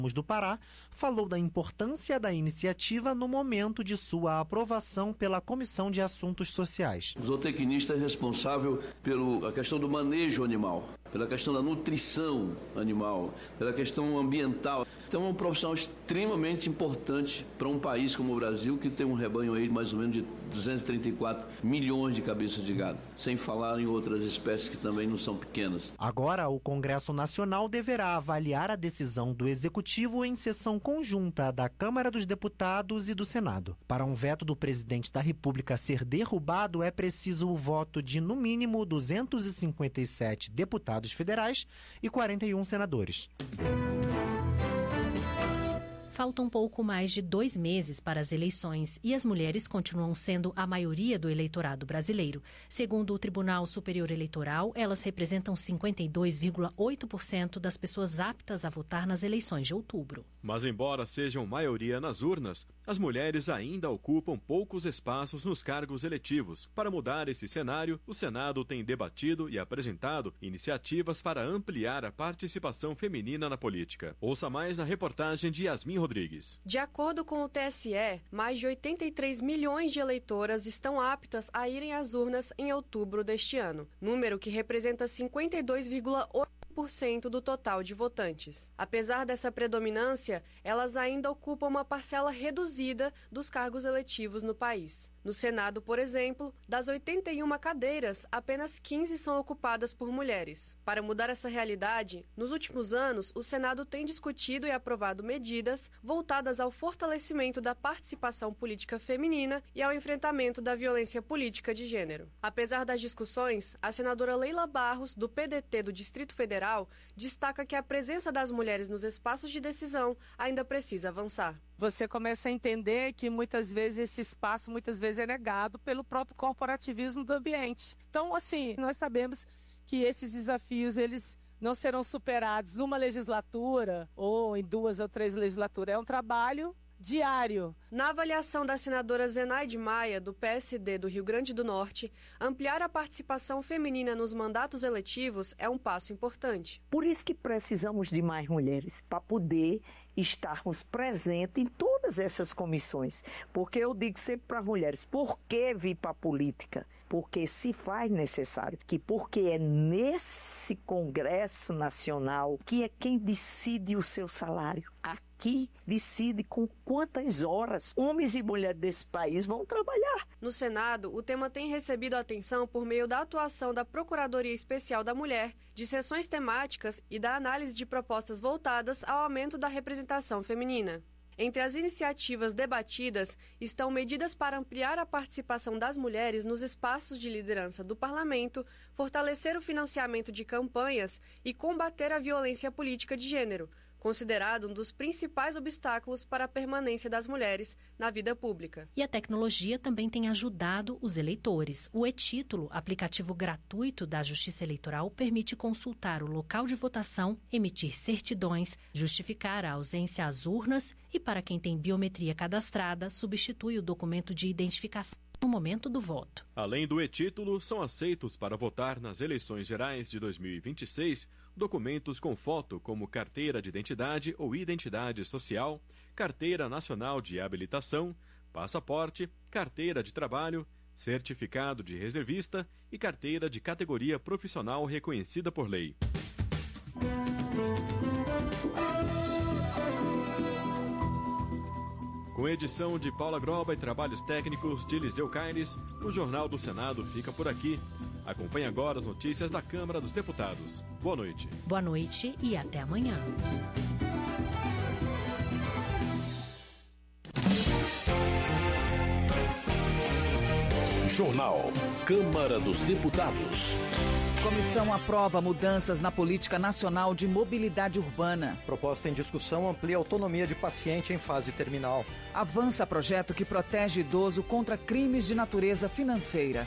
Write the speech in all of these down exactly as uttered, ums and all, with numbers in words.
do Pará, falou da importância da iniciativa no momento de sua aprovação pela Comissão de Assuntos Sociais. O zootecnista é responsável pela questão do manejo animal, pela questão da nutrição animal, pela questão ambiental. Então é um profissional extremamente importante para um país como o Brasil, que tem um rebanho aí mais ou menos de duzentos e trinta e quatro milhões de cabeças de gado, sem falar em outras espécies que também não são pequenas. Agora, o Congresso Nacional deverá avaliar a decisão do Executivo em sessão conjunta da Câmara dos Deputados e do Senado. Para um veto do presidente da República ser derrubado, é preciso o voto de, no mínimo, duzentos e cinquenta e sete deputados federais e quarenta e um senadores. Faltam pouco mais de dois meses para as eleições e as mulheres continuam sendo a maioria do eleitorado brasileiro. Segundo o Tribunal Superior Eleitoral, elas representam cinquenta e dois vírgula oito por cento das pessoas aptas a votar nas eleições de outubro. Mas embora sejam maioria nas urnas, as mulheres ainda ocupam poucos espaços nos cargos eletivos. Para mudar esse cenário, o Senado tem debatido e apresentado iniciativas para ampliar a participação feminina na política. Ouça mais na reportagem de Yasmin Rodrigues. De acordo com o T S E, mais de oitenta e três milhões de eleitoras estão aptas a irem às urnas em outubro deste ano, número que representa cinquenta e dois vírgula oito por cento do total de votantes. Apesar dessa predominância, elas ainda ocupam uma parcela reduzida dos cargos eletivos no país. No Senado, por exemplo, das oitenta e uma cadeiras, apenas quinze são ocupadas por mulheres. Para mudar essa realidade, nos últimos anos, o Senado tem discutido e aprovado medidas voltadas ao fortalecimento da participação política feminina e ao enfrentamento da violência política de gênero. Apesar das discussões, a senadora Leila Barros, do P D T do Distrito Federal, destaca que a presença das mulheres nos espaços de decisão ainda precisa avançar. Você começa a entender que muitas vezes esse espaço muitas vezes é negado pelo próprio corporativismo do ambiente. Então, assim, nós sabemos que esses desafios, eles não serão superados numa legislatura ou em duas ou três legislaturas. É um trabalho diário. Na avaliação da senadora Zenaide Maia, do P S D do Rio Grande do Norte, ampliar a participação feminina nos mandatos eletivos é um passo importante. Por isso que precisamos de mais mulheres, para poder estarmos presentes em todas essas comissões. Porque eu digo sempre para as mulheres, por que vir para a política? Porque se faz necessário, que porque é nesse Congresso Nacional que é quem decide o seu salário. Aqui decide com quantas horas homens e mulheres desse país vão trabalhar. No Senado, o tema tem recebido atenção por meio da atuação da Procuradoria Especial da Mulher, de sessões temáticas e da análise de propostas voltadas ao aumento da representação feminina. Entre as iniciativas debatidas estão medidas para ampliar a participação das mulheres nos espaços de liderança do parlamento, fortalecer o financiamento de campanhas e combater a violência política de gênero, considerado um dos principais obstáculos para a permanência das mulheres na vida pública. E a tecnologia também tem ajudado os eleitores. O e-Título, aplicativo gratuito da Justiça Eleitoral, permite consultar o local de votação, emitir certidões, justificar a ausência às urnas e, para quem tem biometria cadastrada, substitui o documento de identificação no momento do voto. Além do e-Título, são aceitos para votar nas eleições gerais de dois mil e vinte e seis documentos com foto como carteira de identidade ou identidade social, carteira nacional de habilitação, passaporte, carteira de trabalho, certificado de reservista e carteira de categoria profissional reconhecida por lei. Com edição de Paula Groba e trabalhos técnicos de Liseu Caires, o Jornal do Senado fica por aqui. Acompanhe agora as notícias da Câmara dos Deputados. Boa noite. Boa noite e até amanhã. Jornal Câmara dos Deputados. Comissão aprova mudanças na Política Nacional de Mobilidade Urbana. Proposta em discussão amplia a autonomia de paciente em fase terminal. Avança projeto que protege idoso contra crimes de natureza financeira.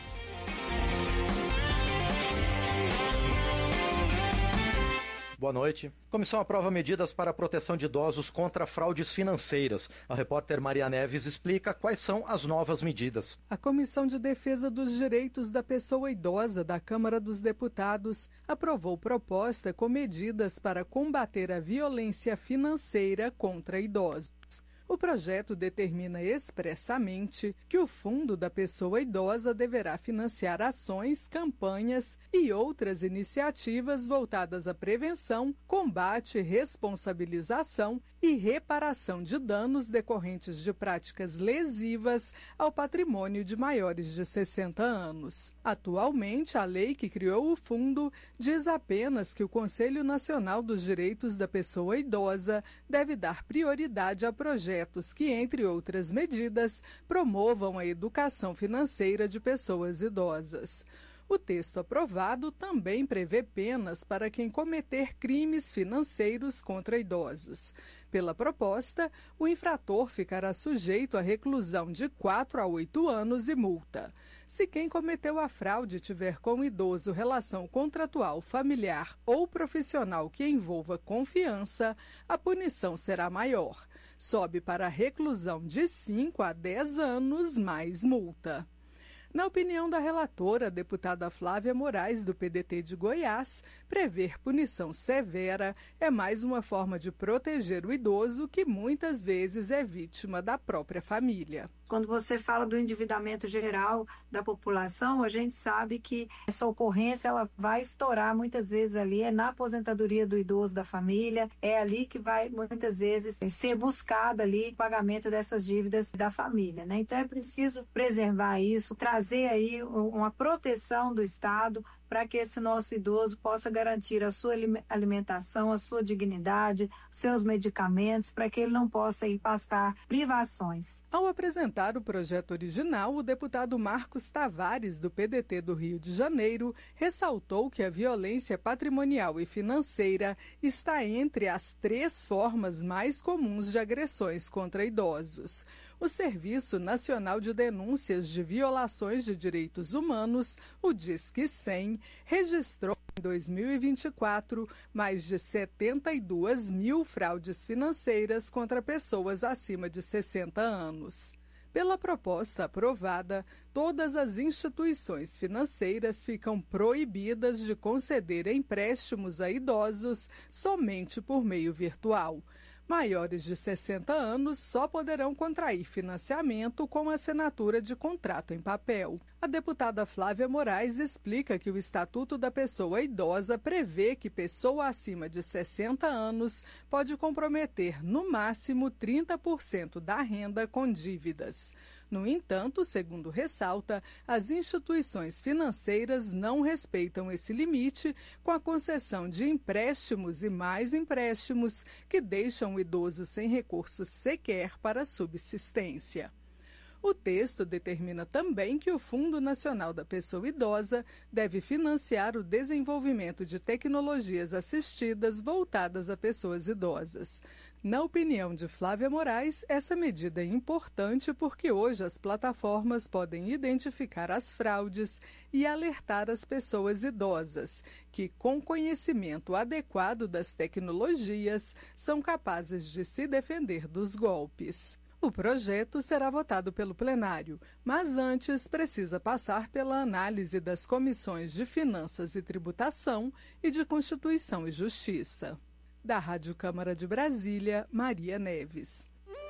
Boa noite. Comissão aprova medidas para a proteção de idosos contra fraudes financeiras. A repórter Maria Neves explica quais são as novas medidas. A Comissão de Defesa dos Direitos da Pessoa Idosa da Câmara dos Deputados aprovou proposta com medidas para combater a violência financeira contra idosos. O projeto determina expressamente que o Fundo da Pessoa Idosa deverá financiar ações, campanhas e outras iniciativas voltadas à prevenção, combate, responsabilização e reparação de danos decorrentes de práticas lesivas ao patrimônio de maiores de sessenta anos. Atualmente, a lei que criou o fundo diz apenas que o Conselho Nacional dos Direitos da Pessoa Idosa deve dar prioridade a projetos que, entre outras medidas, promovam a educação financeira de pessoas idosas. O texto aprovado também prevê penas para quem cometer crimes financeiros contra idosos. Pela proposta, o infrator ficará sujeito à reclusão de quatro a oito anos e multa. Se quem cometeu a fraude tiver com o idoso relação contratual, familiar ou profissional que envolva confiança, a punição será maior. Sobe para a reclusão de cinco a dez anos mais multa. Na opinião da relatora, a deputada Flávia Moraes, do P D T de Goiás, prever punição severa é mais uma forma de proteger o idoso que muitas vezes é vítima da própria família. Quando você fala do endividamento geral da população, a gente sabe que essa ocorrência ela vai estourar muitas vezes ali, é na aposentadoria do idoso da família, é ali que vai muitas vezes ser buscado ali o pagamento dessas dívidas da família, né? Então é preciso preservar isso, trazer aí uma proteção do Estado para que esse nosso idoso possa garantir a sua alimentação, a sua dignidade, seus medicamentos, para que ele não possa ir passar privações. Ao apresentar o projeto original, o deputado Marcos Tavares, do P D T do Rio de Janeiro, ressaltou que a violência patrimonial e financeira está entre as três formas mais comuns de agressões contra idosos. O Serviço Nacional de Denúncias de Violações de Direitos Humanos, o Disque cem, registrou em dois mil e vinte e quatro mais de setenta e duas mil fraudes financeiras contra pessoas acima de sessenta anos. Pela proposta aprovada, todas as instituições financeiras ficam proibidas de conceder empréstimos a idosos somente por meio virtual. Maiores de sessenta anos só poderão contrair financiamento com assinatura de contrato em papel. A deputada Flávia Moraes explica que o Estatuto da Pessoa Idosa prevê que pessoa acima de sessenta anos pode comprometer no máximo trinta por cento da renda com dívidas. No entanto, segundo ressalta, as instituições financeiras não respeitam esse limite com a concessão de empréstimos e mais empréstimos que deixam o idoso sem recursos sequer para subsistência. O texto determina também que o Fundo Nacional da Pessoa Idosa deve financiar o desenvolvimento de tecnologias assistidas voltadas a pessoas idosas. Na opinião de Flávia Moraes, essa medida é importante porque hoje as plataformas podem identificar as fraudes e alertar as pessoas idosas, que, com conhecimento adequado das tecnologias, são capazes de se defender dos golpes. O projeto será votado pelo plenário, mas antes precisa passar pela análise das comissões de Finanças e Tributação e de Constituição e Justiça. Da Rádio Câmara de Brasília, Maria Neves.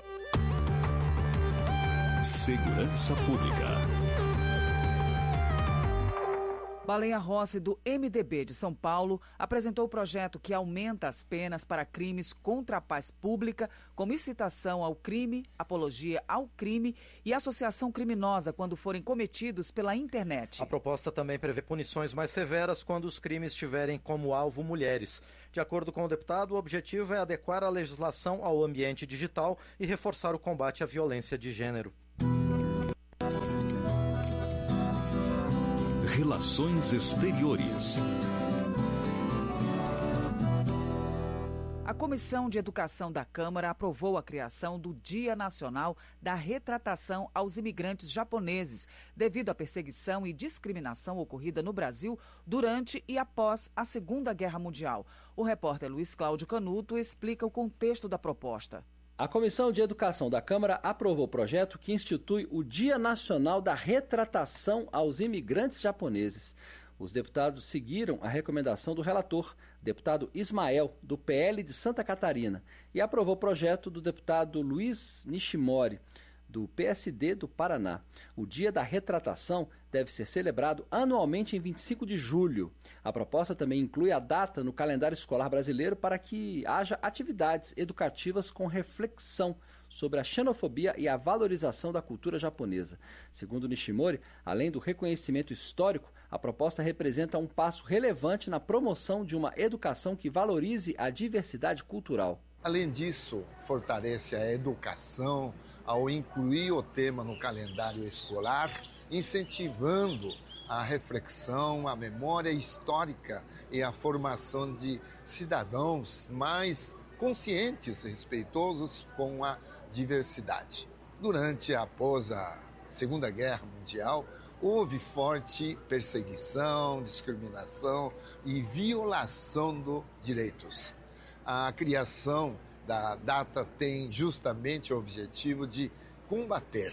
Segurança Pública. Baleia Rossi, do M D B de São Paulo, apresentou o projeto que aumenta as penas para crimes contra a paz pública, como incitação ao crime, apologia ao crime e associação criminosa quando forem cometidos pela internet. A proposta também prevê punições mais severas quando os crimes tiverem como alvo mulheres. De acordo com o deputado, o objetivo é adequar a legislação ao ambiente digital e reforçar o combate à violência de gênero. Relações Exteriores. A Comissão de Educação da Câmara aprovou a criação do Dia Nacional da Retratação aos Imigrantes Japoneses, devido à perseguição e discriminação ocorrida no Brasil durante e após a Segunda Guerra Mundial. O repórter Luiz Cláudio Canuto explica o contexto da proposta. A Comissão de Educação da Câmara aprovou o projeto que institui o Dia Nacional da Retratação aos Imigrantes Japoneses. Os deputados seguiram a recomendação do relator, deputado Ismael, do P L de Santa Catarina, e aprovou o projeto do deputado Luiz Nishimori, do P S D do Paraná. O Dia da Retratação deve ser celebrado anualmente em vinte e cinco de julho. A proposta também inclui a data no calendário escolar brasileiro para que haja atividades educativas com reflexão sobre a xenofobia e a valorização da cultura japonesa. Segundo Nishimori, além do reconhecimento histórico, a proposta representa um passo relevante na promoção de uma educação que valorize a diversidade cultural. Além disso, fortalece a educação ao incluir o tema no calendário escolar, incentivando a reflexão, a memória histórica e a formação de cidadãos mais conscientes e respeitosos com a diversidade. Durante e após a Segunda Guerra Mundial, houve forte perseguição, discriminação e violação dos direitos. A criação da data tem justamente o objetivo de combater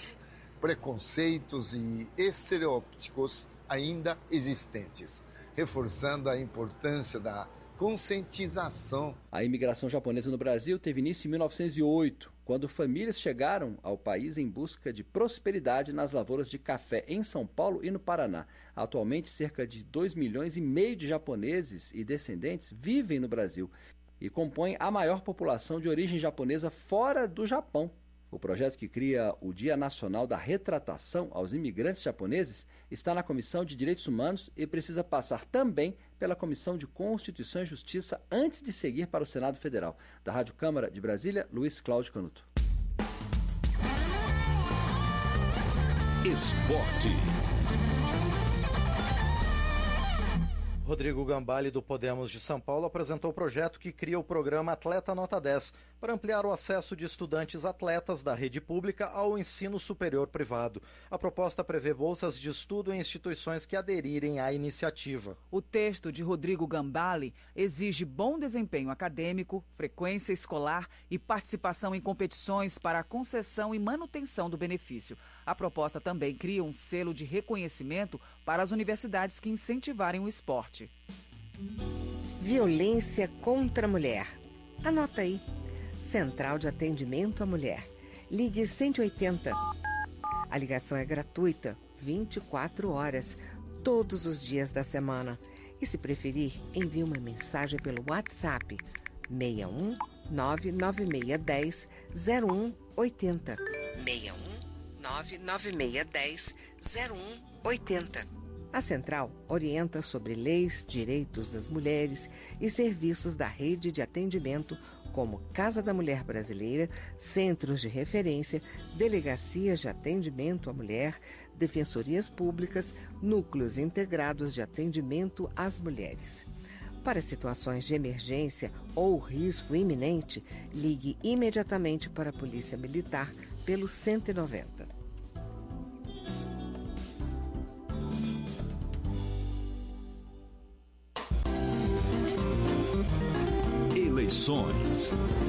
preconceitos e estereótipos ainda existentes, reforçando a importância da conscientização. A imigração japonesa no Brasil teve início em mil novecentos e oito, quando famílias chegaram ao país em busca de prosperidade nas lavouras de café em São Paulo e no Paraná. Atualmente, cerca de dois milhões e meio de japoneses e descendentes vivem no Brasil e compõem a maior população de origem japonesa fora do Japão. O projeto que cria o Dia Nacional da Retratação aos Imigrantes Japoneses está na Comissão de Direitos Humanos e precisa passar também pela Comissão de Constituição e Justiça antes de seguir para o Senado Federal. Da Rádio Câmara de Brasília, Luiz Cláudio Canuto. Esporte. Rodrigo Gambale, do Podemos de São Paulo, apresentou o projeto que cria o programa Atleta Nota dez, para ampliar o acesso de estudantes atletas da rede pública ao ensino superior privado. A proposta prevê bolsas de estudo em instituições que aderirem à iniciativa. O texto de Rodrigo Gambale exige bom desempenho acadêmico, frequência escolar e participação em competições para a concessão e manutenção do benefício. A proposta também cria um selo de reconhecimento para as universidades que incentivarem o esporte. Violência contra a mulher. Anota aí. Central de Atendimento à Mulher. Ligue cento e oitenta. A ligação é gratuita, vinte e quatro horas, todos os dias da semana. E se preferir, envie uma mensagem pelo WhatsApp seis um nove nove seis um zero um oito zero. seis um nove nove seis um zero um oito zero. A Central orienta sobre leis, direitos das mulheres e serviços da rede de atendimento, como Casa da Mulher Brasileira, centros de referência, delegacias de atendimento à mulher, defensorias públicas, núcleos integrados de atendimento às mulheres. Para situações de emergência ou risco iminente, ligue imediatamente para a Polícia Militar pelo cento e noventa. Eleições.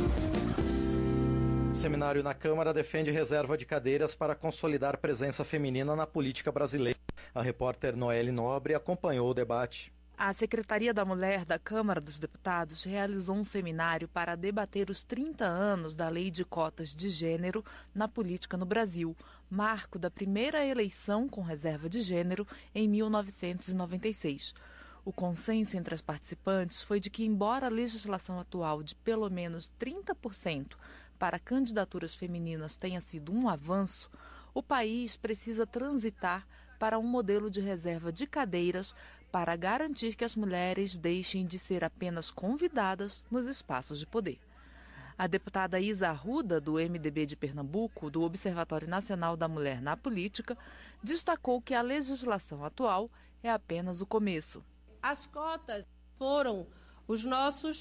Seminário na Câmara defende reserva de cadeiras para consolidar presença feminina na política brasileira. A repórter Noelle Nobre acompanhou o debate. A Secretaria da Mulher da Câmara dos Deputados realizou um seminário para debater os trinta anos da Lei de Cotas de Gênero na política no Brasil, marco da primeira eleição com reserva de gênero em mil novecentos e noventa e seis. O consenso entre as participantes foi de que, embora a legislação atual de pelo menos trinta por cento para candidaturas femininas tenha sido um avanço, o país precisa transitar para um modelo de reserva de cadeiras para garantir que as mulheres deixem de ser apenas convidadas nos espaços de poder. A deputada Isa Arruda, do M D B de Pernambuco, do Observatório Nacional da Mulher na Política, destacou que a legislação atual é apenas o começo. As cotas foram os nossos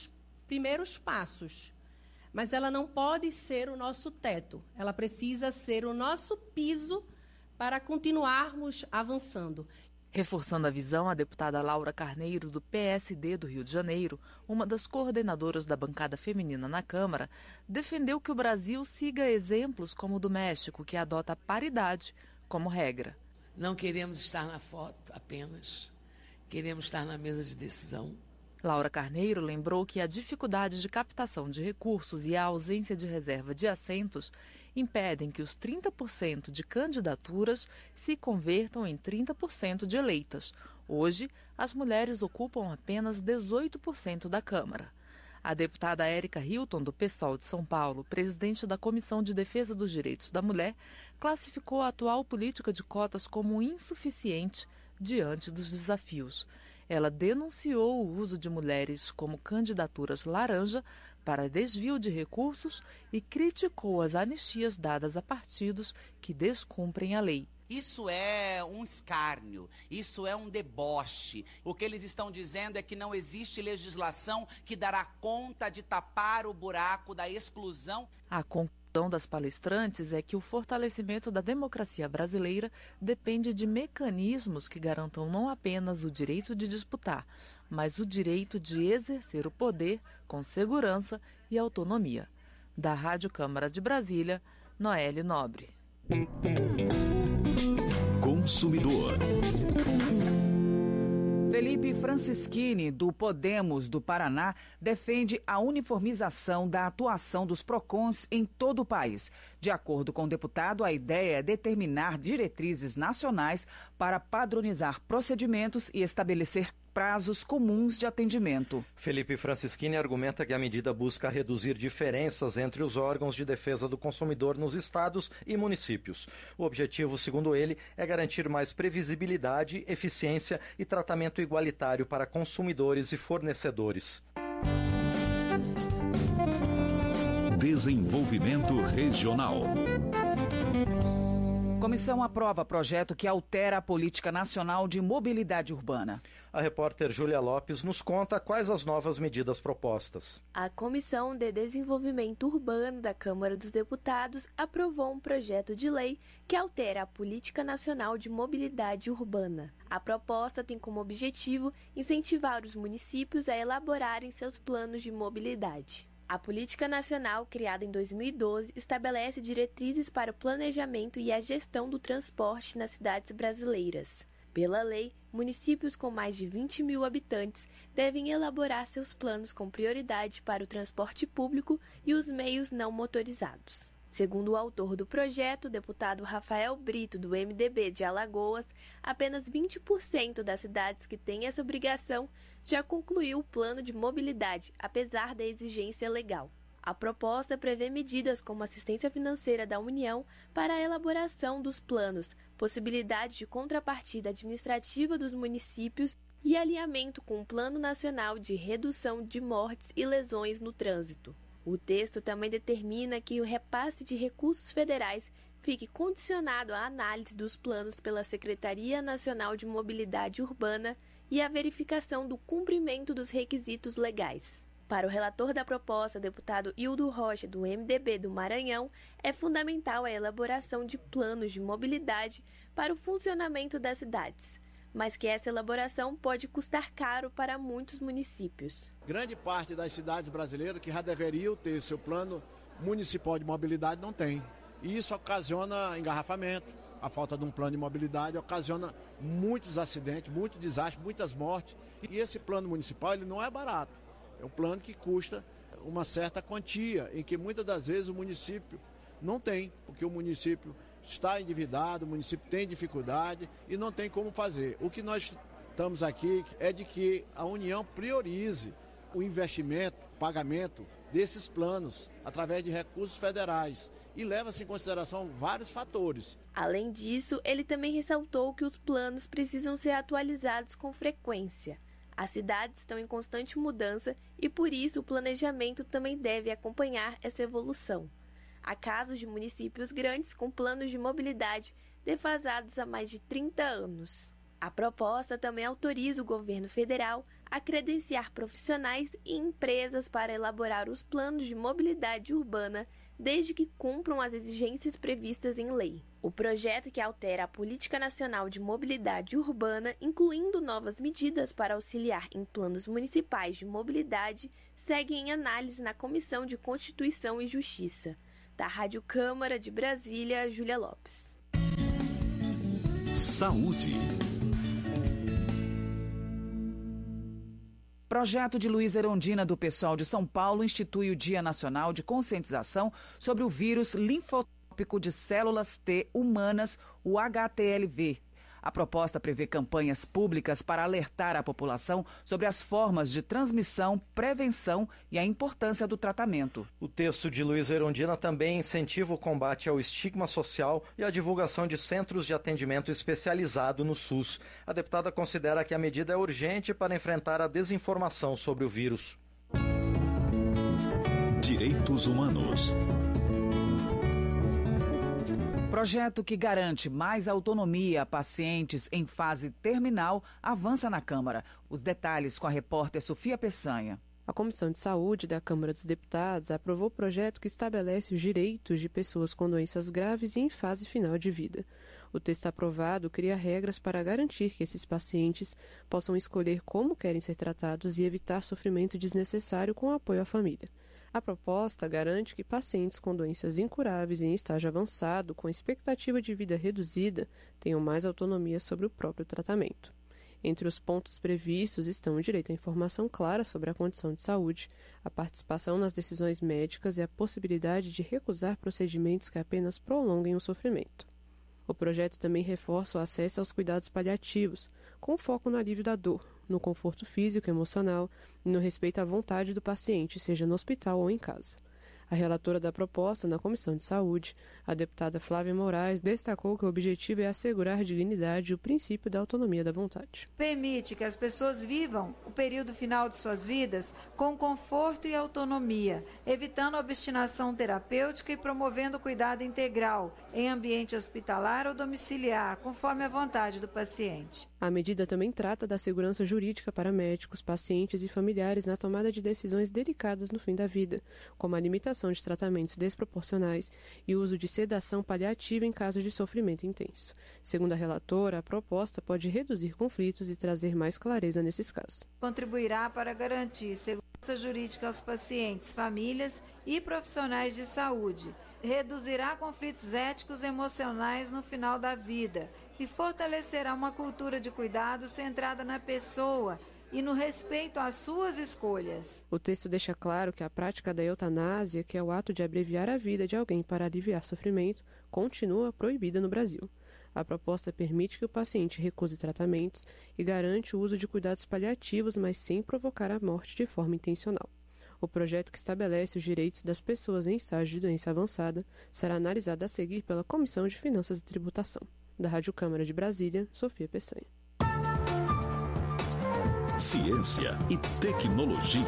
primeiros passos, mas ela não pode ser o nosso teto. Ela precisa ser o nosso piso para continuarmos avançando. Reforçando a visão, a deputada Laura Carneiro, do P S D do Rio de Janeiro, uma das coordenadoras da bancada feminina na Câmara, defendeu que o Brasil siga exemplos como o do México, que adota a paridade como regra. Não queremos estar na foto apenas, queremos estar na mesa de decisão. Laura Carneiro lembrou que a dificuldade de captação de recursos e a ausência de reserva de assentos impedem que os trinta por cento de candidaturas se convertam em trinta por cento de eleitas. Hoje, as mulheres ocupam apenas dezoito por cento da Câmara. A deputada Érica Hilton, do PSOL de São Paulo, presidente da Comissão de Defesa dos Direitos da Mulher, classificou a atual política de cotas como insuficiente diante dos desafios. Ela denunciou o uso de mulheres como candidaturas laranja para desvio de recursos e criticou as anistias dadas a partidos que descumprem a lei. Isso é um escárnio, isso é um deboche. O que eles estão dizendo é que não existe legislação que dará conta de tapar o buraco da exclusão. A conclusão das palestrantes é que o fortalecimento da democracia brasileira depende de mecanismos que garantam não apenas o direito de disputar, mas o direito de exercer o poder com segurança e autonomia. Da Rádio Câmara de Brasília, Noelle Nobre. Consumidor. Felipe Francischini, do Podemos do Paraná, defende a uniformização da atuação dos PROCONs em todo o país. De acordo com o deputado, a ideia é determinar diretrizes nacionais para padronizar procedimentos e estabelecer prazos comuns de atendimento. Felipe Francischini argumenta que a medida busca reduzir diferenças entre os órgãos de defesa do consumidor nos estados e municípios. O objetivo, segundo ele, é garantir mais previsibilidade, eficiência e tratamento igualitário para consumidores e fornecedores. Desenvolvimento Regional. Comissão aprova projeto que altera a Política Nacional de Mobilidade Urbana. A repórter Júlia Lopes nos conta quais as novas medidas propostas. A Comissão de Desenvolvimento Urbano da Câmara dos Deputados aprovou um projeto de lei que altera a Política Nacional de Mobilidade Urbana. A proposta tem como objetivo incentivar os municípios a elaborarem seus planos de mobilidade. A Política Nacional, criada em dois mil e doze, estabelece diretrizes para o planejamento e a gestão do transporte nas cidades brasileiras. Pela lei, municípios com mais de vinte mil habitantes devem elaborar seus planos com prioridade para o transporte público e os meios não motorizados. Segundo o autor do projeto, o deputado Rafael Brito, do M D B de Alagoas, apenas vinte por cento das cidades que têm essa obrigação já concluiu o plano de mobilidade, apesar da exigência legal. A proposta prevê medidas como assistência financeira da União para a elaboração dos planos, possibilidade de contrapartida administrativa dos municípios e alinhamento com o Plano Nacional de Redução de Mortes e Lesões no Trânsito. O texto também determina que o repasse de recursos federais fique condicionado à análise dos planos pela Secretaria Nacional de Mobilidade Urbana e à verificação do cumprimento dos requisitos legais. Para o relator da proposta, deputado Hildo Rocha, do M D B do Maranhão, é fundamental a elaboração de planos de mobilidade para o funcionamento das cidades, mas que essa elaboração pode custar caro para muitos municípios. Grande parte das cidades brasileiras que já deveriam ter seu plano municipal de mobilidade não tem. E isso ocasiona engarrafamento. A falta de um plano de mobilidade ocasiona muitos acidentes, muitos desastres, muitas mortes. E esse plano municipal ele não é barato. É um plano que custa uma certa quantia, em que muitas das vezes o município não tem, porque o município está endividado, o município tem dificuldade e não tem como fazer. O que nós estamos aqui é de que a União priorize o investimento, o pagamento desses planos através de recursos federais e leva-se em consideração vários fatores. Além disso, ele também ressaltou que os planos precisam ser atualizados com frequência. As cidades estão em constante mudança e, por isso, o planejamento também deve acompanhar essa evolução. Há casos de municípios grandes com planos de mobilidade defasados há mais de trinta anos. A proposta também autoriza o governo federal a credenciar profissionais e empresas para elaborar os planos de mobilidade urbana, desde que cumpram as exigências previstas em lei. O projeto, que altera a Política Nacional de Mobilidade Urbana, incluindo novas medidas para auxiliar em planos municipais de mobilidade, segue em análise na Comissão de Constituição e Justiça. Da Rádio Câmara de Brasília, Júlia Lopes. Saúde. Projeto de Luiz Erondina, do PSOL de São Paulo, institui o Dia Nacional de Conscientização sobre o vírus linfótico de células T humanas, o H T L V. A proposta prevê campanhas públicas para alertar a população sobre as formas de transmissão, prevenção e a importância do tratamento. O texto de Luiz Erondina também incentiva o combate ao estigma social e a divulgação de centros de atendimento especializado no SUS. A deputada considera que a medida é urgente para enfrentar a desinformação sobre o vírus. Direitos humanos. Projeto que garante mais autonomia a pacientes em fase terminal avança na Câmara. Os detalhes com a repórter Sofia Peçanha. A Comissão de Saúde da Câmara dos Deputados aprovou o projeto que estabelece os direitos de pessoas com doenças graves e em fase final de vida. O texto aprovado cria regras para garantir que esses pacientes possam escolher como querem ser tratados e evitar sofrimento desnecessário com apoio à família. A proposta garante que pacientes com doenças incuráveis em estágio avançado, com expectativa de vida reduzida, tenham mais autonomia sobre o próprio tratamento. Entre os pontos previstos estão o direito à informação clara sobre a condição de saúde, a participação nas decisões médicas e a possibilidade de recusar procedimentos que apenas prolonguem o sofrimento. O projeto também reforça o acesso aos cuidados paliativos, com foco no alívio da dor, no conforto físico e emocional e no respeito à vontade do paciente, seja no hospital ou em casa. A relatora da proposta na Comissão de Saúde, a deputada Flávia Moraes, destacou que o objetivo é assegurar dignidade e o princípio da autonomia da vontade. Permite que as pessoas vivam o período final de suas vidas com conforto e autonomia, evitando a obstinação terapêutica e promovendo o cuidado integral em ambiente hospitalar ou domiciliar, conforme a vontade do paciente. A medida também trata da segurança jurídica para médicos, pacientes e familiares na tomada de decisões delicadas no fim da vida, como a limitação de tratamentos desproporcionais e o uso de sedação paliativa em caso de sofrimento intenso. Segundo a relatora, a proposta pode reduzir conflitos e trazer mais clareza nesses casos. Contribuirá para garantir segurança jurídica aos pacientes, famílias e profissionais de saúde. Reduzirá conflitos éticos e emocionais no final da vida e fortalecerá uma cultura de cuidado centrada na pessoa e no respeito às suas escolhas. O texto deixa claro que a prática da eutanásia, que é o ato de abreviar a vida de alguém para aliviar sofrimento, continua proibida no Brasil. A proposta permite que o paciente recuse tratamentos e garante o uso de cuidados paliativos, mas sem provocar a morte de forma intencional. O projeto, que estabelece os direitos das pessoas em estágio de doença avançada, será analisado a seguir pela Comissão de Finanças e Tributação. Da Rádio Câmara de Brasília, Sofia Peçanha. Ciência e tecnologia.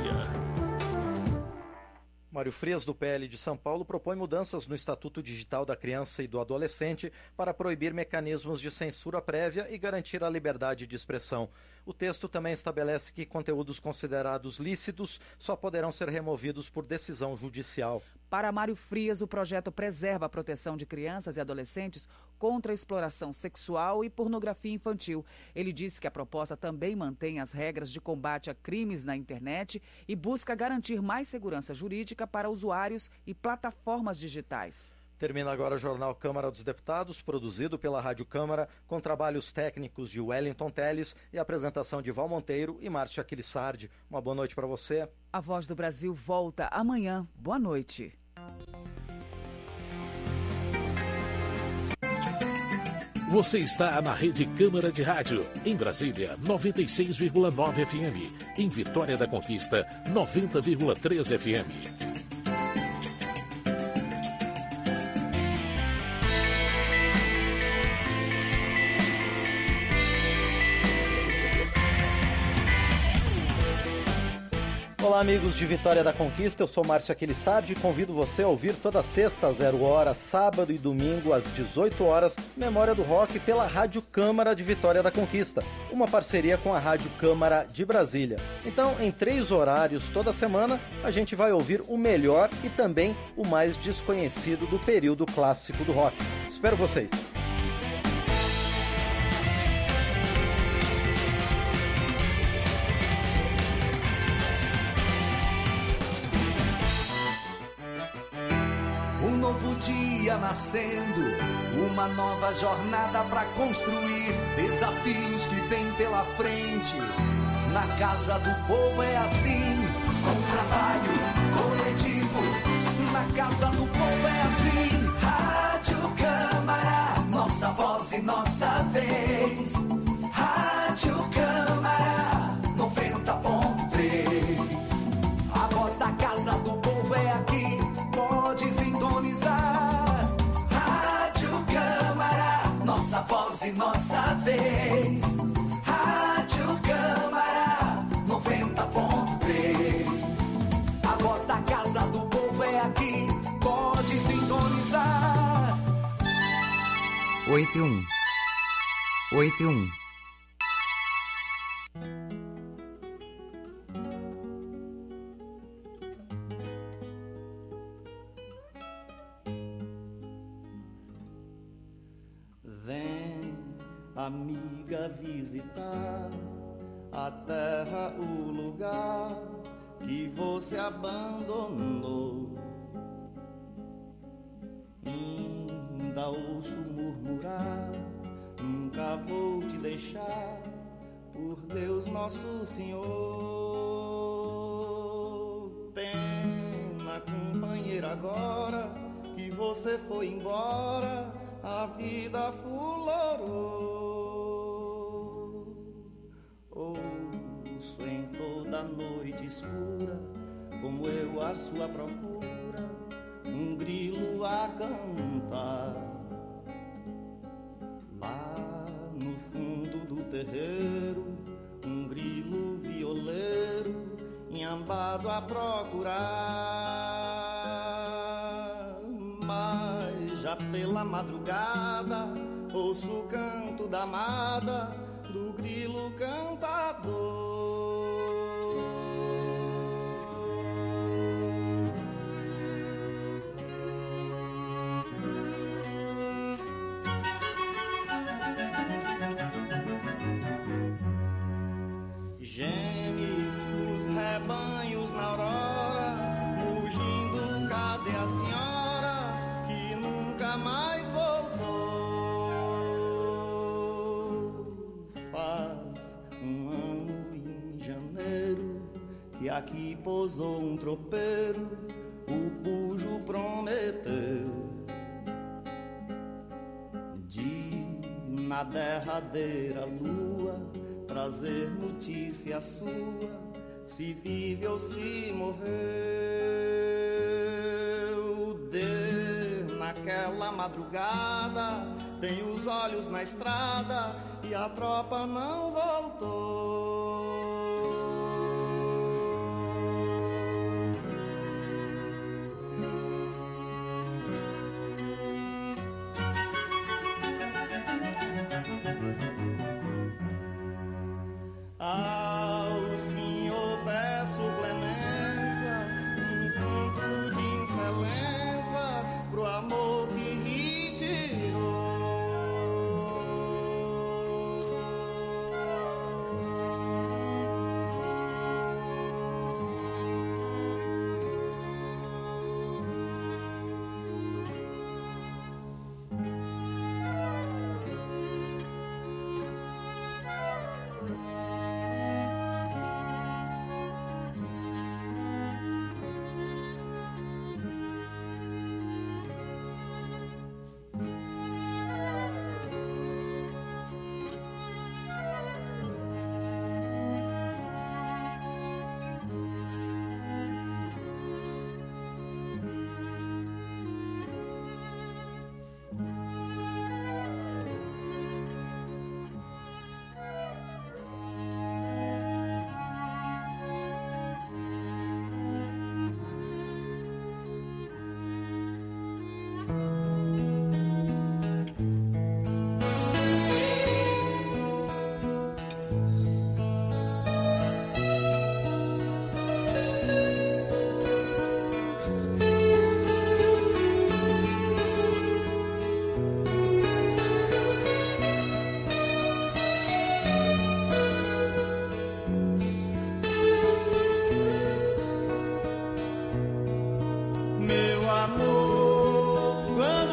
Mário Frias, do P L de São Paulo, propõe mudanças no Estatuto Digital da Criança e do Adolescente para proibir mecanismos de censura prévia e garantir a liberdade de expressão. O texto também estabelece que conteúdos considerados lícitos só poderão ser removidos por decisão judicial. Para Mário Frias, o projeto preserva a proteção de crianças e adolescentes contra a exploração sexual e pornografia infantil. Ele disse que a proposta também mantém as regras de combate a crimes na internet e busca garantir mais segurança jurídica para usuários e plataformas digitais. Termina agora o Jornal Câmara dos Deputados, produzido pela Rádio Câmara, com trabalhos técnicos de Wellington Teles e apresentação de Val Monteiro e Márcia Aquilissardi. Uma boa noite para você. A Voz do Brasil volta amanhã. Boa noite. Você está na Rede Câmara de Rádio, em Brasília, noventa e seis vírgula nove F M. Em Vitória da Conquista, noventa vírgula três F M. Olá, amigos de Vitória da Conquista, eu sou Márcio Aquilissardi e convido você a ouvir toda sexta às zero hora, sábado e domingo às dezoito horas, Memória do Rock pela Rádio Câmara de Vitória da Conquista, uma parceria com a Rádio Câmara de Brasília. Então, em três horários toda semana, a gente vai ouvir o melhor e também o mais desconhecido do período clássico do rock. Espero vocês! Um novo dia nascendo, uma nova jornada pra construir, desafios que vêm pela frente. Na casa do povo é assim, com trabalho coletivo. Na casa do povo é assim, Rádio Câmara, nossa voz e nossa vez. Rádio Câmara, noventa ponto três. A voz da casa do povo é aqui, pode sintonizar. Rádio Câmara, nossa voz e nossa vez. Rádio Câmara, noventa ponto três. A voz da casa do povo é aqui, pode sintonizar. oito um oito um Vem, amiga, visitar a terra, o lugar que você abandonou. Ainda ouço murmurar, nunca vou te deixar, por Deus nosso Senhor. Pena, companheira, agora que você foi embora, a vida fulorou. Ouço em toda noite escura, como eu à sua procura, um grilo a cantar. Lá no fundo do terreiro, um grilo violeiro, inhambado a procurar. Mas já pela madrugada, ouço o canto da amada, do grilo cantador. Geme os rebanhos na aurora, mugindo, cadê a senhora que nunca mais voltou? Faz um ano em janeiro que aqui pousou um tropeiro, o cujo prometeu de na derradeira lua trazer notícia sua, se vive ou se morreu. De naquela madrugada, tem os olhos na estrada e a tropa não voltou. Ao Senhor peço clemência, um canto de excelência pro amor que retirou.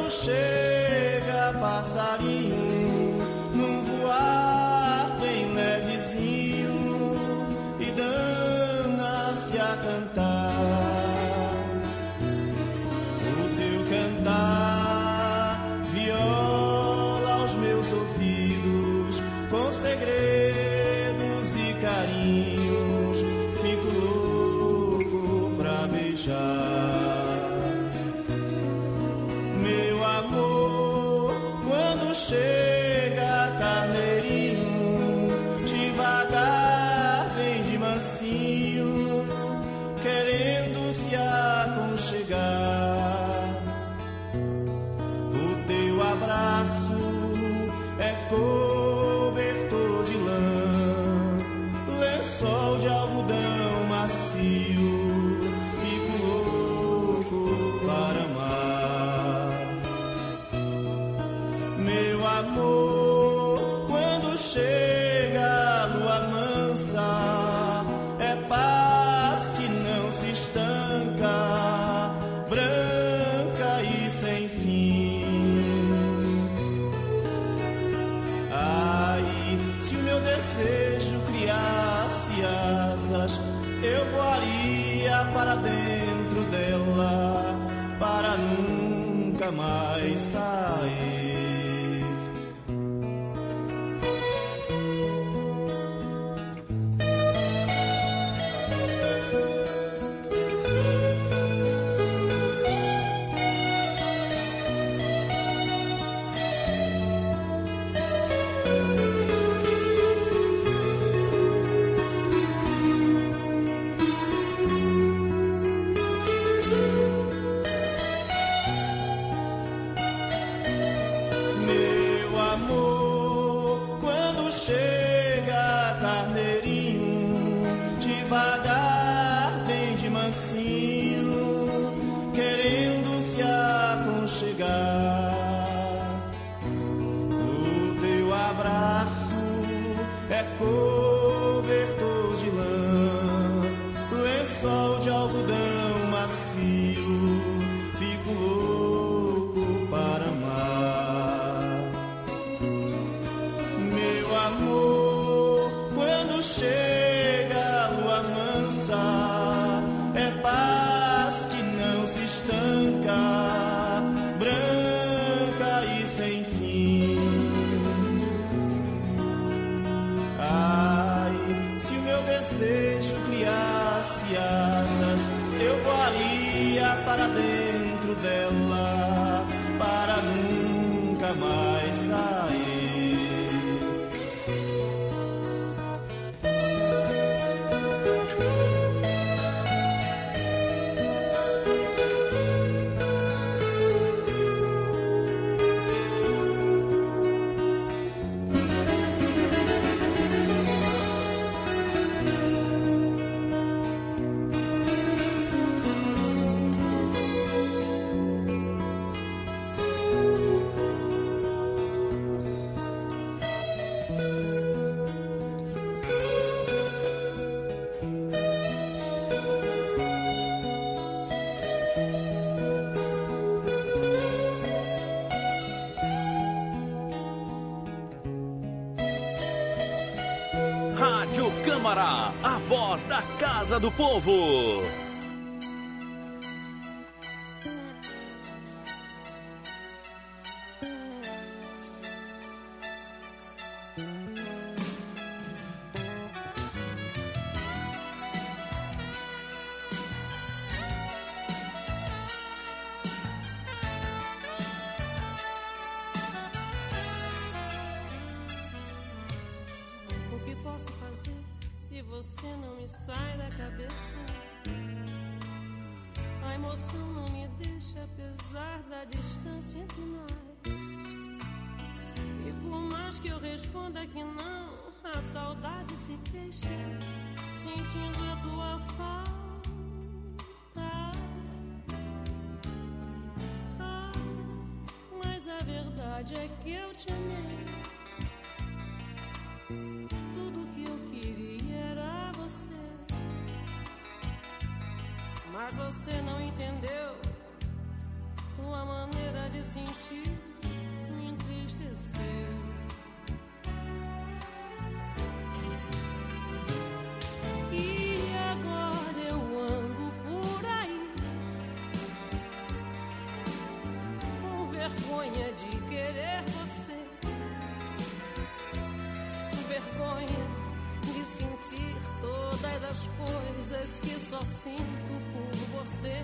chega passarinho num voar bem levezinho e dana-se a cantar. O teu cantar viola aos meus ouvidos com segredos e carinhos. Fico louco pra beijar. Chega carneirinho, devagar vem de mansinho, querendo se aconchegar. O teu abraço é cobertor de lã, lençol de algodão macio. Fico louco para amar. Amor, quando chega a lua mansa, é paz que não se estanca, branca e sem fim. Ai, se o meu desejo criasse asas, eu voaria para dentro dela, para nunca mais sair. Querendo se aconchegar. O teu abraço é cobertor de lã, lençol de algodão macio. Fico louco para amar. Meu amor, quando chega a lua mansa, é paz que não se estanca, branca e sem fim. Ai, se o meu desejo criasse asas, eu voaria para dentro dela, para nunca mais sair. Rádio Câmara, a voz da Casa do Povo. Você não me sai da cabeça. A emoção não me deixa, apesar da distância entre nós. E por mais que eu responda que não, a saudade se queixa, sentindo a tua falta. Ah, mas a verdade é que eu te amei. Tudo que eu queria era você, mas você não entendeu. Tua maneira de se sentir me entristeceu. E agora eu ando por aí com vergonha de querer você, com vergonha de sentir todas as coisas que só sinto por você.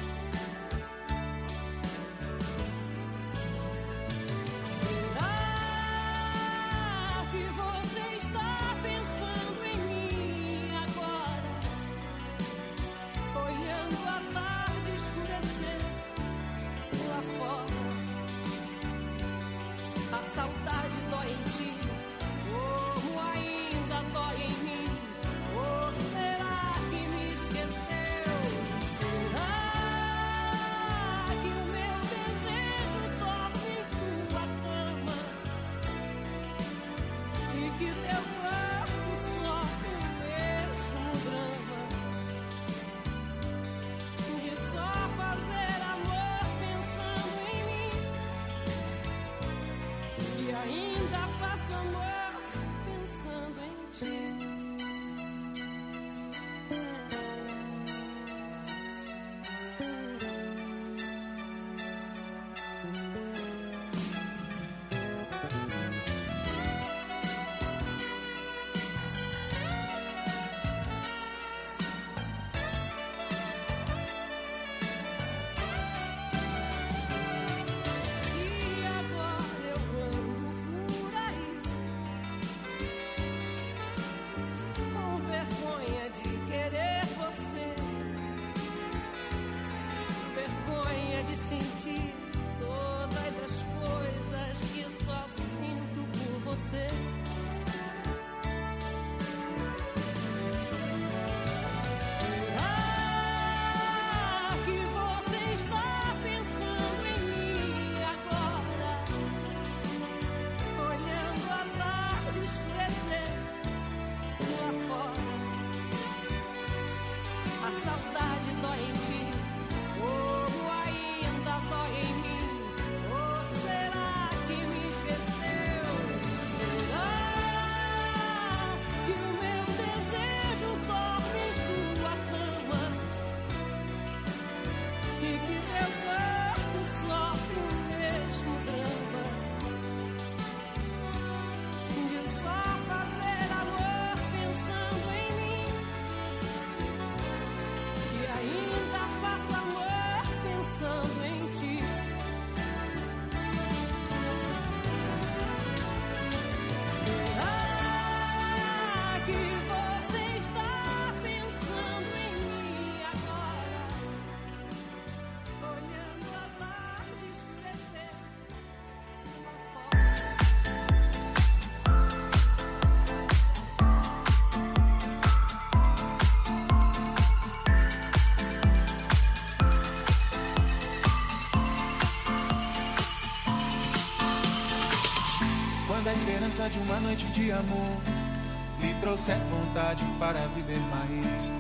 A esperança de uma noite de amor lhe trouxe vontade para viver mais,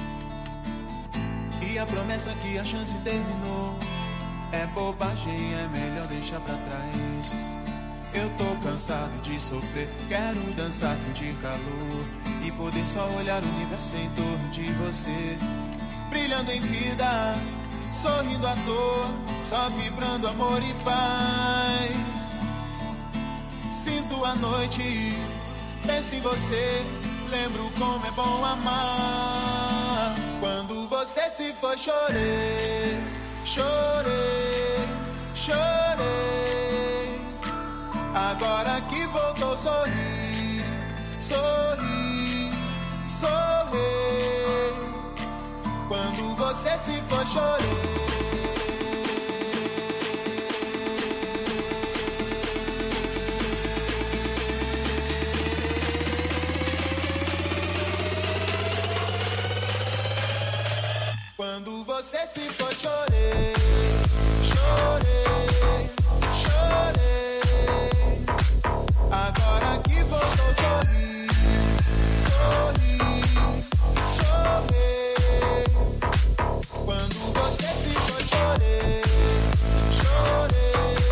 e a promessa que a chance terminou é bobagem, é melhor deixar pra trás. Eu tô cansado de sofrer, quero dançar, sentir calor e poder só olhar o universo em torno de você, brilhando em vida, sorrindo à toa, só vibrando amor e paz. Sinto a noite, penso em você, lembro como é bom amar. Quando você se foi, chorei, chorei, chorei. Agora que voltou, sorri, sorri, sorri. Quando você se foi, chorei. Quando você se foi, chorei, chorei, chorei. Agora que voltou, sorri, sorri, sorri. Quando você se foi, chorei, chorei.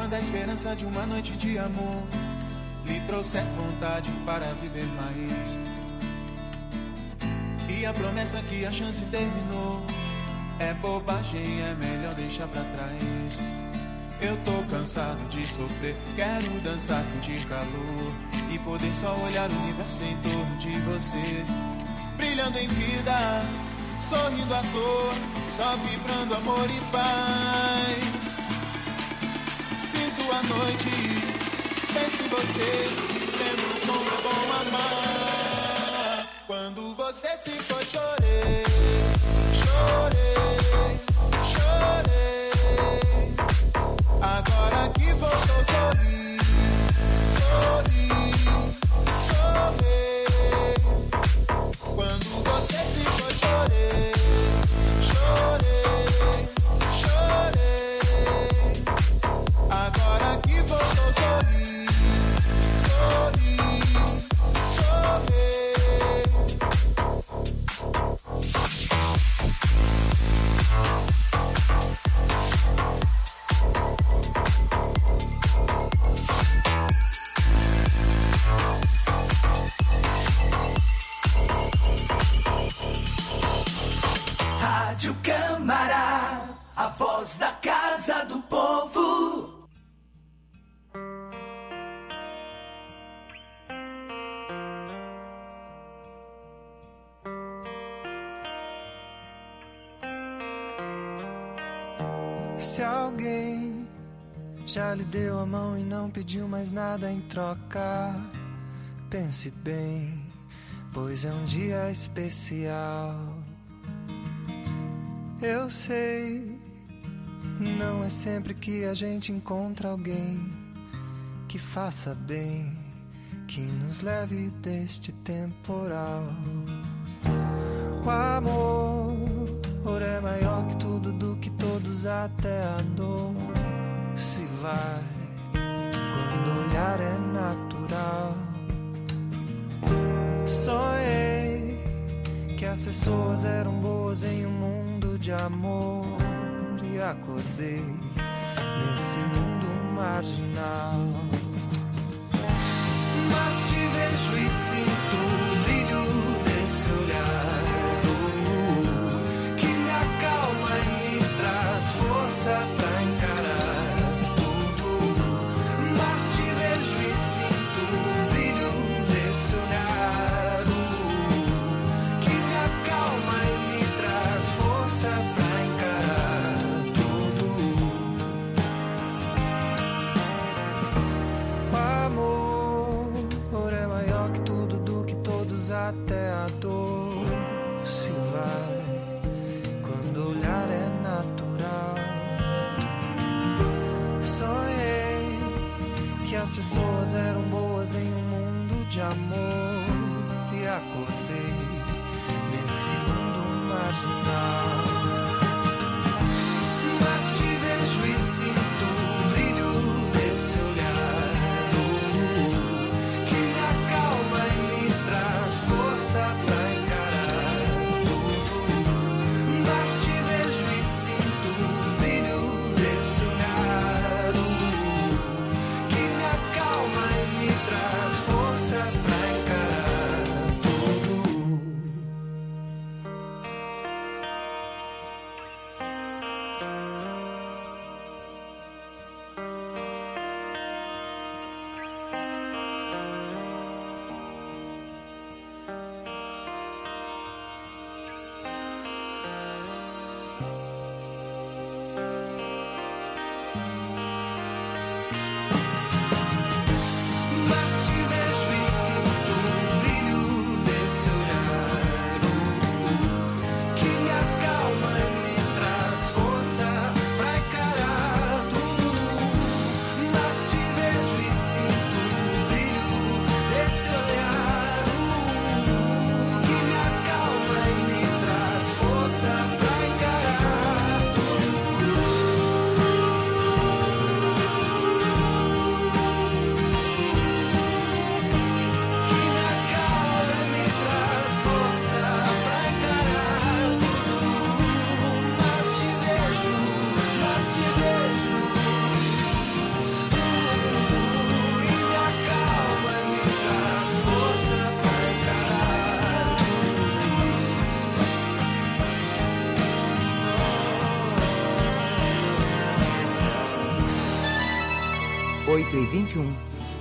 quando a esperança de uma noite de amor lhe trouxer vontade para viver mais. E a promessa que a chance terminou é bobagem, é melhor deixar pra trás. Eu tô cansado de sofrer, quero dançar, sentir calor e poder só olhar o universo em torno de você, brilhando em vida, sorrindo à toa, só vibrando amor e paz. Sinto a noite, penso em você, lembro como é bom amar. Quando você se foi, chorei, chorei, chorei. Agora que voltou, sorri, sorri, sorri. Quando você se foi, chorei, chorei, chorei. Agora que voltou, sorri, sorri, sorri. Rádio Câmara, a voz da Casa do Povo. Se alguém já lhe deu a mão e não pediu mais nada em troca, pense bem, pois é um dia especial. Eu sei, não é sempre que a gente encontra alguém que faça bem, que nos leve deste temporal. O amor é maior que tudo, do que todos, até a dor se vai quando o olhar é natural. Sonhei que as pessoas eram boas em um mundo de amor e acordei nesse mundo marginal. Mas te vejo e sinto o brilho desse olhar, uh, que me acalma e me traz força pra encarar tudo. Mas te vejo e sinto o brilho desse olhar, uh, que me acalma e me traz força pra encarar tudo. O amor é maior que tudo, do que todo, oito e vinte e um.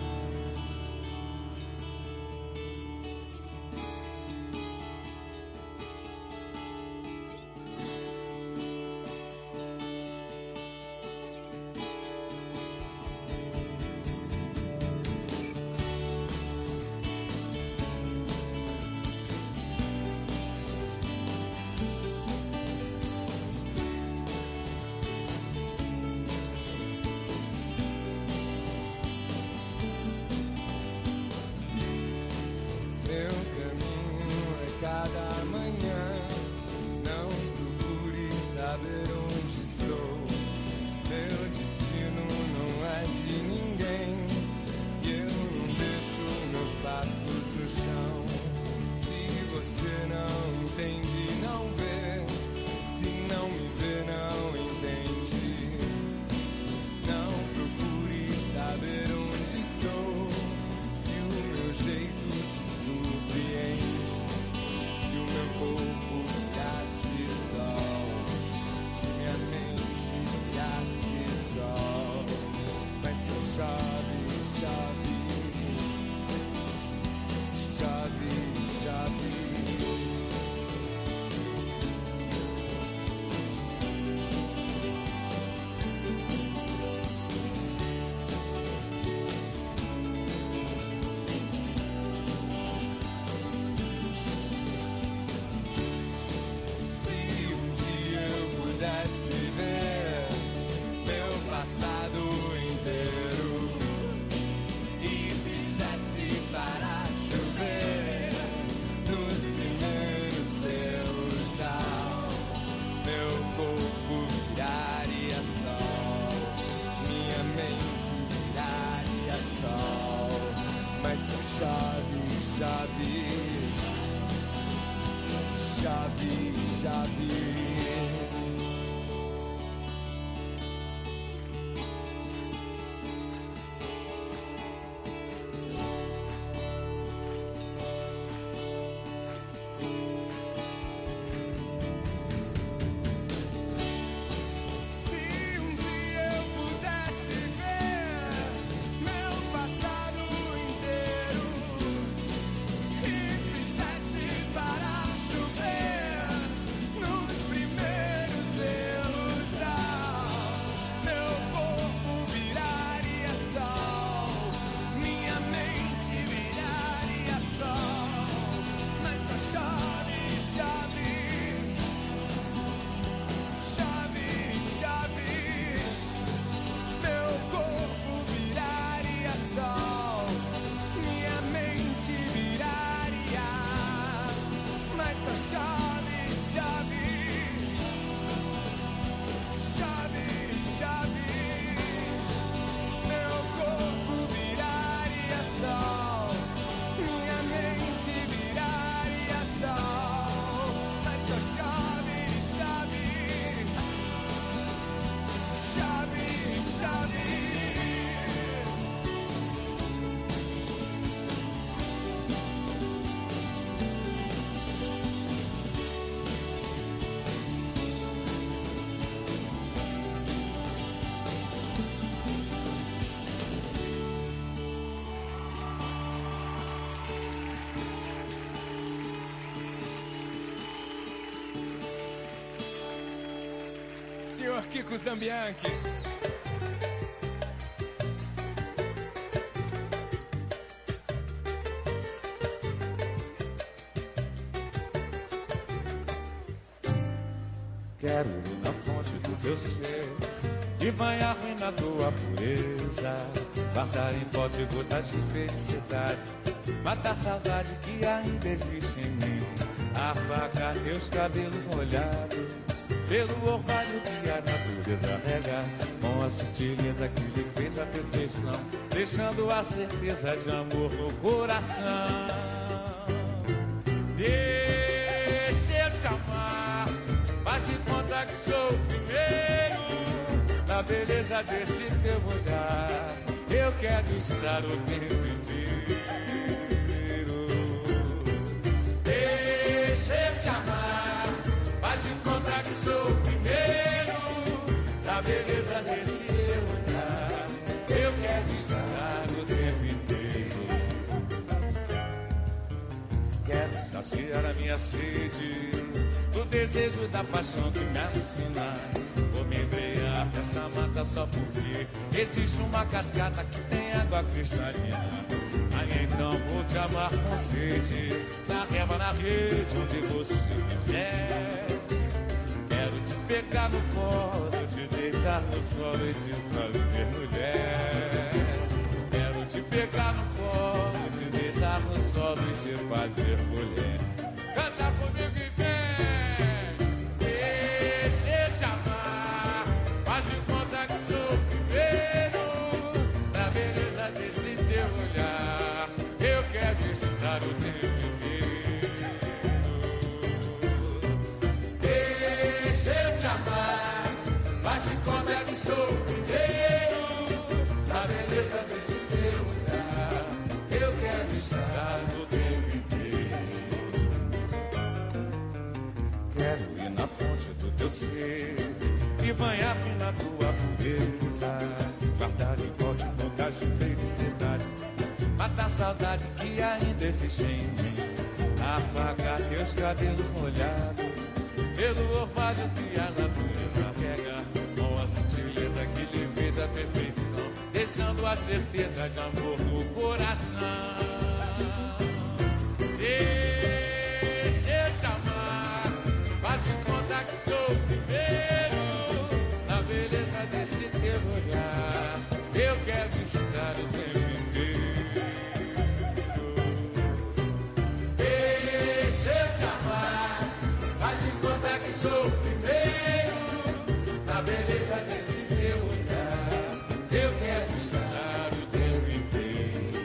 Senhor Kiko Zambianchi. Quero na fonte do teu ser e banhar-me na tua pureza, guardar em pote gotas de felicidade, matar a saudade que ainda existe em mim, afagar meus cabelos molhados pelo orvalho que a natureza rega, com a sutileza que lhe fez a perfeição, deixando a certeza de amor no coração. Deixa eu te amar, mas de conta que sou o primeiro na beleza desse teu olhar. Eu quero estar o tempo inteiro. Deixa eu te amar, faz de conta que sou o primeiro na beleza desse teu olhar. Eu quero estar minha sede, do desejo da paixão que me alucina. Vou me embrear nessa mata só porque existe uma cascata que tem água cristalina. Aí então vou te amar com sede, na reva, na rede, onde você quiser. Quero te pegar no colo, te deitar no solo e te fazer mulher. Quero te pegar no colo, te deitar no solo e te fazer mulher. Canta comigo e vem, deixa eu te amar. Faz de conta que sou o primeiro, na beleza desse teu olhar. Eu quero estar o tempo inteiro. Deixa eu te amar. Faz de conta que sou o primeiro, na beleza desse teu olhar. Eu quero estar o tempo inteiro. Quero ir na fonte do teu ser e banhar-me na tua pureza. Guardar em pote bocas de felicidade, matar a saudade que ainda existe em mim. Afagar teus cabelos molhados pelo orvalho que a natureza pega, com a sutileza que lhe fez a perfeição, deixando a certeza de amor no coração. Deixa eu te amar, faz de conta que sou o primeiro, na beleza desse teu olhar. Eu quero estar o tempo inteiro. Deixa eu te amar, faz de conta que sou o primeiro, na beleza desse teu olhar. Eu quero estar o tempo inteiro.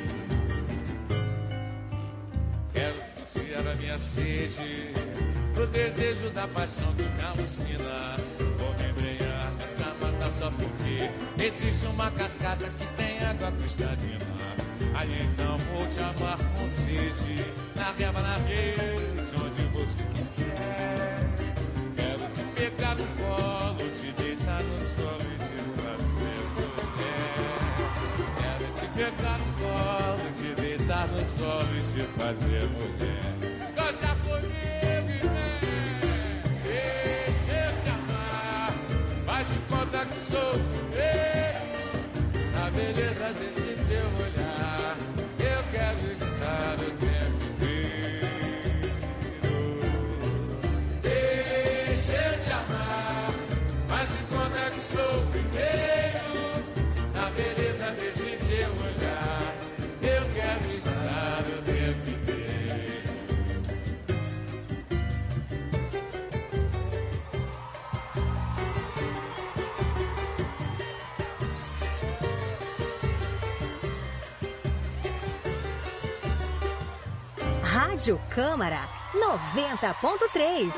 Quero sentir a minha sede, o desejo da paixão que me alucina. Vou me embrenhar nessa mata só porque existe uma cascata que tem água cristalina. Aí então vou te amar com sede, na reva, na rede, onde você quiser. Quero te pegar no colo, te deitar no solo e te fazer mulher. Quero te pegar no colo, te deitar no solo e te fazer mulher. Canta comigo e vem, deixa eu te amar. Faz de conta que sou o primeiro, na beleza desse teu olhar. Eu quero estar o tempo inteiro. Deixa eu te amar, faz de conta que sou o primeiro, na beleza desse teu olhar. Eu quero estar o tempo inteiro. Rádio Câmara noventa ponto três.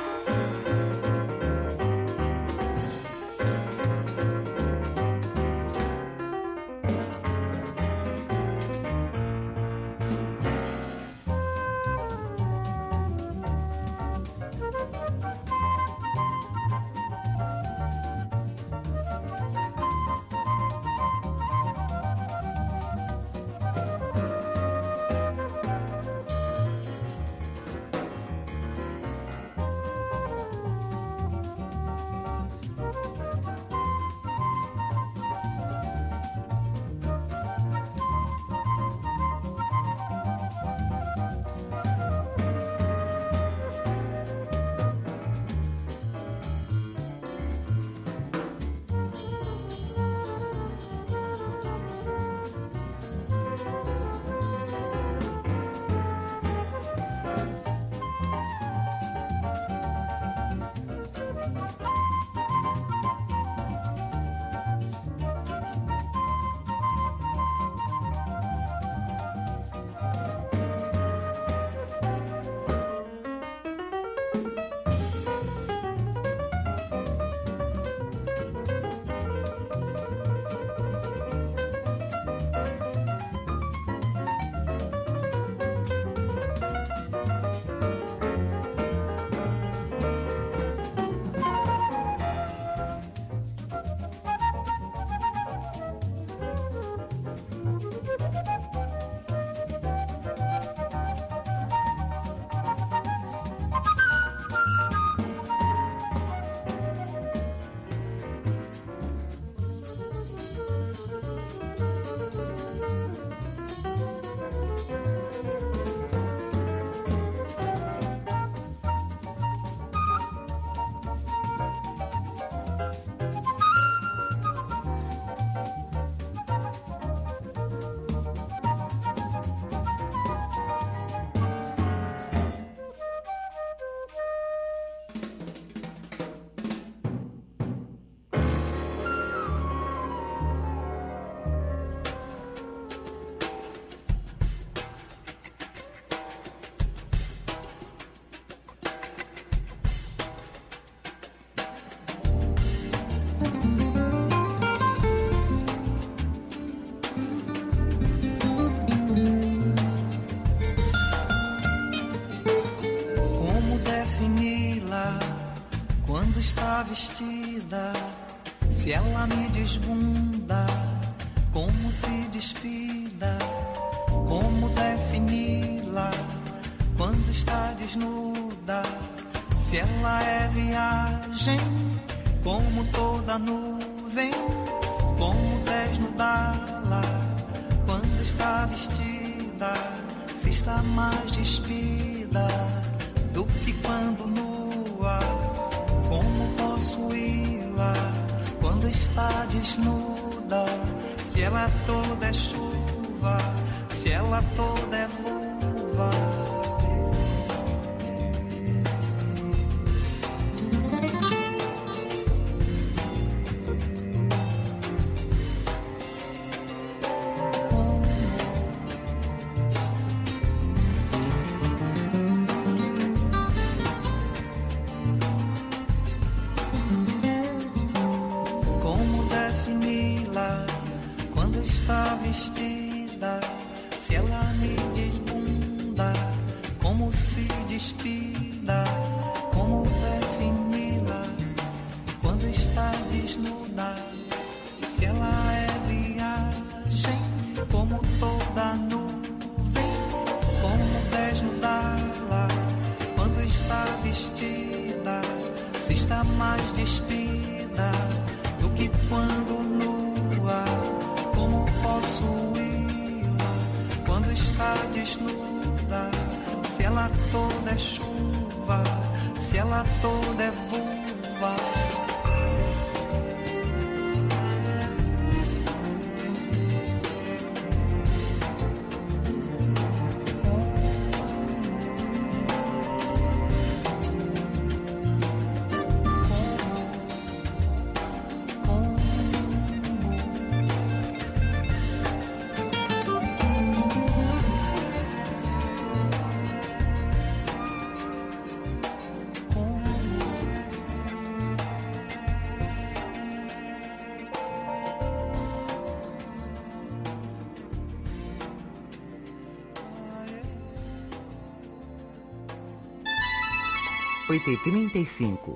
Como defini-la quando está vestida? Se ela me desbunda, como se despida? Como defini-la quando está desnuda? Se ela é viagem, como toda nuvem, como desnudá-la quando está vestida? Se está mais despida do que quando nua, como posso ir-la quando está desnuda? Se ela toda é chuva, se ela toda é vulva. Como defini-la quando está vestida? Se ela me desbunda, como se despida? Como defini-la quando está desnuda? Se ela é viagem, como toda nuvem, como desnudá-la quando está vestida? Se está mais despida do que quando nua, como posso ir-la quando está desnuda? Se ela toda é chuva, se ela toda é vulva. oito e trinta e cinco.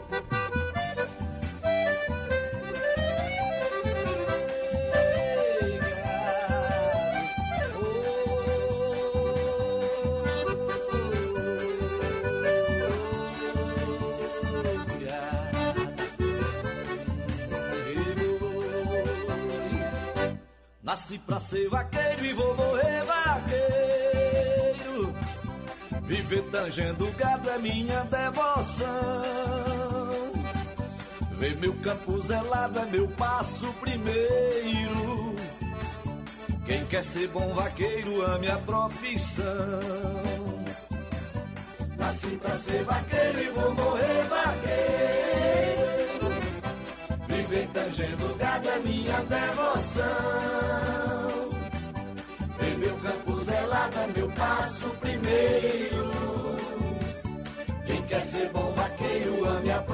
Nasci pra ser vaqueiro e vou morrer vaqueiro. Viver tangendo gado é minha devoção. Ver meu campo zelado é meu passo primeiro. Quem quer ser bom vaqueiro ame a profissão. Nasci pra ser vaqueiro e vou morrer vaqueiro. Viver tangendo gado é minha devoção. Ver meu campo zelado é meu passo primeiro. Quem quer ser bom vaqueiro ame a